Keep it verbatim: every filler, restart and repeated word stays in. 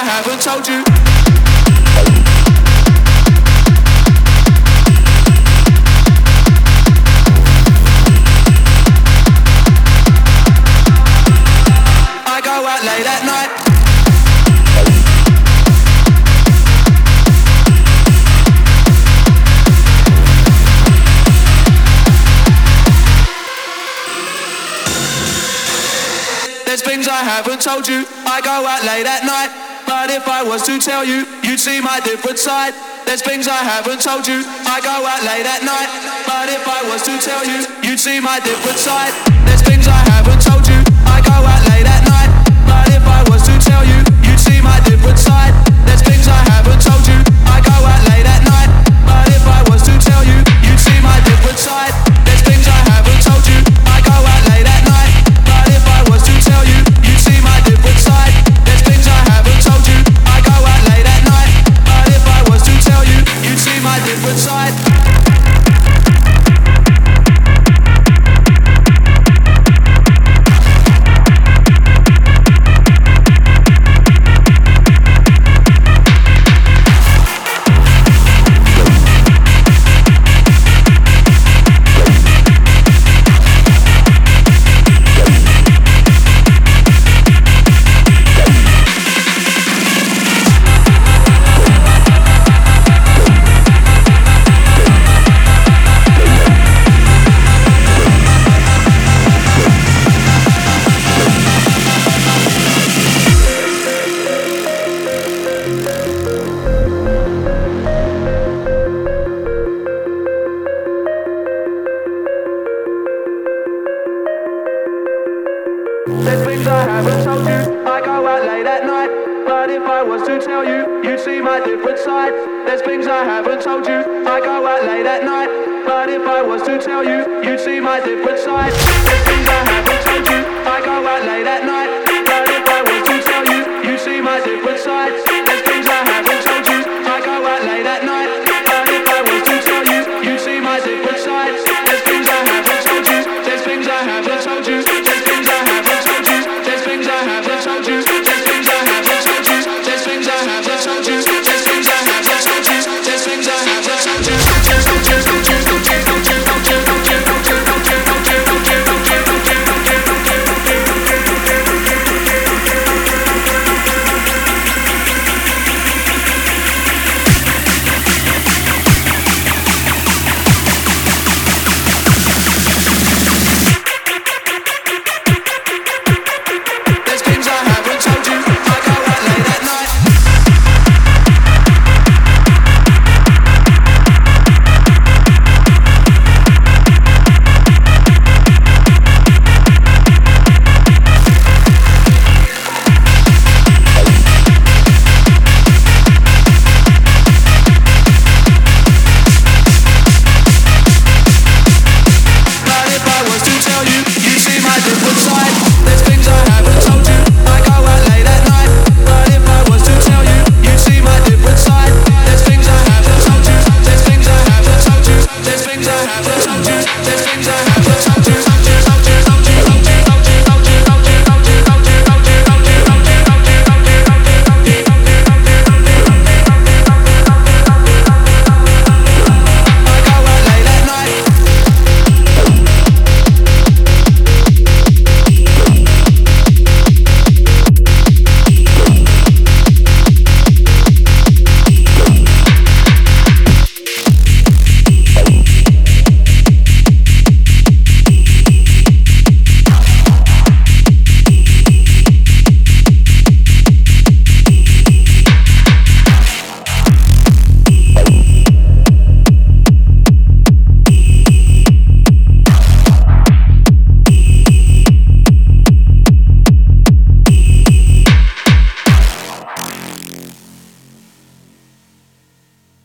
I haven't told you. I go out late at night. There's things I haven't told you. I go out late at night, but if I was to tell you, you'd see my different side. There's things I haven't told you. I go out late at night, but if I was to tell you, you'd see my different side. There's things I haven't told you. I go out late at night, but if I was to tell you, you'd see my different side. There's things I haven't told you. I go out late at night, but if I was to tell you, you'd see my different side. There's things I haven't told you. I go out late at night, but if I was to tell you, you'd see my different side. There's things I haven't told you. I go out late at night, but if I was to tell you, you'd see my different side. There's things I haven't told you. I go out late at night, but if I was to tell you, you'd see my different side. There's things I haven't told you. I go out late at night, but if I was to tell you, you'd see my different side. There's things I